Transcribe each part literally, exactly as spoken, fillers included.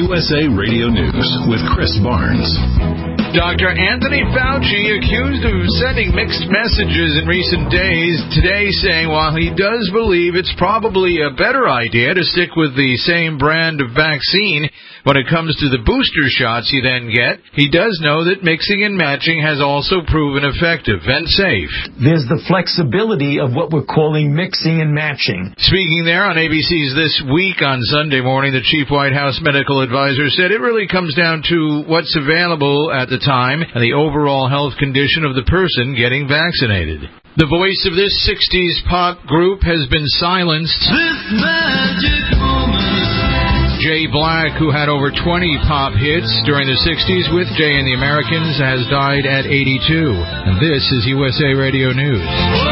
U S A Radio News with Chris Barnes. Doctor Anthony Fauci, accused of sending mixed messages in recent days, today saying while he does believe it's probably a better idea to stick with the same brand of vaccine when it comes to the booster shots you then get, he does know that mixing and matching has also proven effective and safe. There's the flexibility of what we're calling mixing and matching. Speaking there on A B C's This Week on Sunday morning, the chief White House medical advisor said it really comes down to what's available at the time and the overall health condition of the person getting vaccinated. The voice of this sixties pop group has been silenced. This magic moment. Jay Black, who had over twenty pop hits during the sixties with Jay and the Americans, has died at eighty-two. And this is U S A Radio News.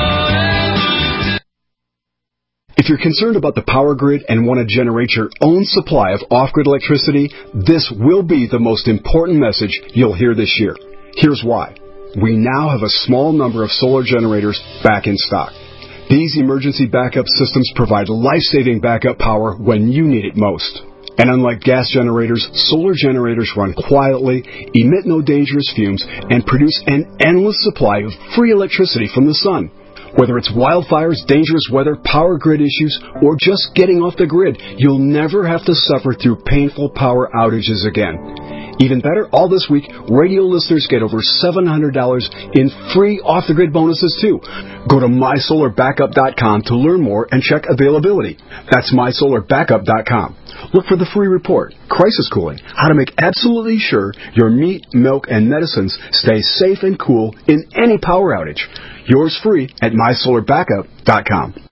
If you're concerned about the power grid and want to generate your own supply of off-grid electricity, this will be the most important message you'll hear this year. Here's why. We now have a small number of solar generators back in stock. These emergency backup systems provide life-saving backup power when you need it most. And unlike gas generators, solar generators run quietly, emit no dangerous fumes, and produce an endless supply of free electricity from the sun. Whether it's wildfires, dangerous weather, power grid issues, or just getting off the grid, you'll never have to suffer through painful power outages again. Even better, all this week, radio listeners get over seven hundred dollars in free off-the-grid bonuses, too. Go to my solar backup dot com to learn more and check availability. That's my solar backup dot com. Look for the free report, Crisis Cooling, how to make absolutely sure your meat, milk, and medicines stay safe and cool in any power outage. Yours free at my solar backup dot com.